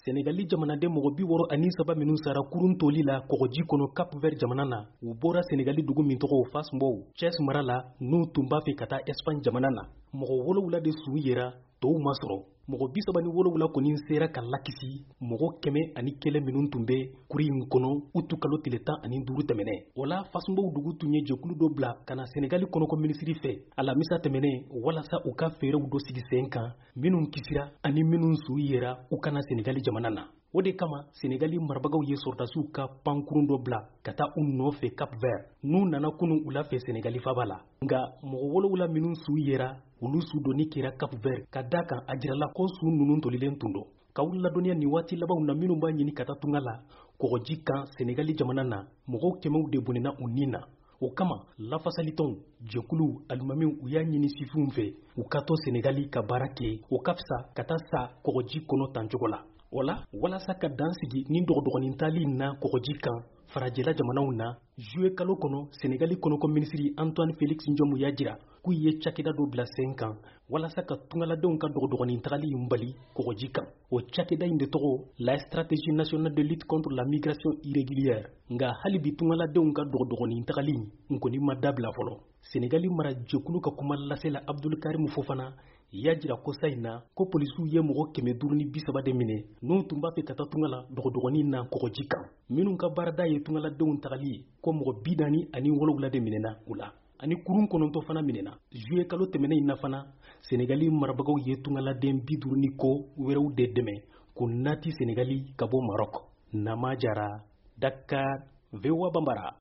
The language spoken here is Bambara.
Senegali jamanaden mɔgɔ 63 minnu sara kurun toli la kɔgɔji kɔnɔ Cap Vert jamana na u bɔra Senegali dugu min tɔgɔ Fass Mbow Thiès mara la n'u tun b'a fɛ ka taa Espagne jamana na. Mɔgɔ 7 de su yera tɔw ma sɔrɔ. Mɔgɔ 37 kɔni sera ka lakisi mɔgɔ 101 minnu tun bɛ kuri in kɔnɔ utu kalo tile 15 tɛmɛnɛ. O la Fass Mbow dugu tun ye jɛkulu dɔ bila ka na Senegali kɔnɔko minisiri fɛ alamisa tɛmɛnɛ walasa u ka fɛɛrɛw dɔ sigi sen kan minnu kisira ani minnu su yera u kana Senegali jamana na. O de kama Senegali marabagaw ye sɔrdasiw ka pankurun dɔ bila ka taa u nɔfɛ Cap Vert n'u nana kunu u la fɛ Senegali faba la. Nga mɔgɔ 7 minnu su yera olu su doni kɛra Cap Vert ka da kan a jirala ko su ninnu tolilen tun don. K'aw ladɔnniya nin waati labanw na minnu b'a ɲini ka taa tunga la kɔgɔji kan Senegali jamana na mɔgɔw kɛmɛw de bonina u nin na. O kama lafasalitɔnw jɛkuluw alimamiw u y'a ɲini sifinw fɛ u ka to Senegali ka baara kɛ o ka fisa ka taa sa kɔgɔji kɔnɔ tancogo la. O la walasa ka dan sigi ni dɔgɔdɔgɔnin tali na kɔgɔji kan farajɛla jamanaw na juillet kalo kɔnɔ Senegali kɔnɔko minisiri Antoine Félix Ndiome y'a jira k'u ye cakɛda dɔ bila sen kan walasa ka tungaladenw ka dɔgɔdɔgɔnin tagali in bali kɔgɔji kan. O cakɛda in de tɔgɔ la stratégie nationale de lutte contre la migration irrégulière. Nga hali bi tungaladenw ka dɔgɔdɔgɔnin tagali in kɔni ma dabila fɔlɔ. Senegali mara jɛkulu ka kuma lasela Abdul Karim Fofana y'a jira ko sa in na ko polisiw ye mɔgɔ 530 de minɛ n'u tun b'a fɛ ka taa tunga la dɔgɔdɔgɔnin na kɔgɔji kan. Minnu ka baarada ye tungaladenw tagali ye ko mɔgɔ 47 de minɛna u la ani kurun 9 fana minɛna. Juillet kalo tɛmɛnɛ in na fana Senegali marabagaw ye tungaladen 50 ko wɛrɛw de dɛmɛ k'u nati Senegali ka bɔ Maroc. Nama Jara, Dakar, VOA Bambara.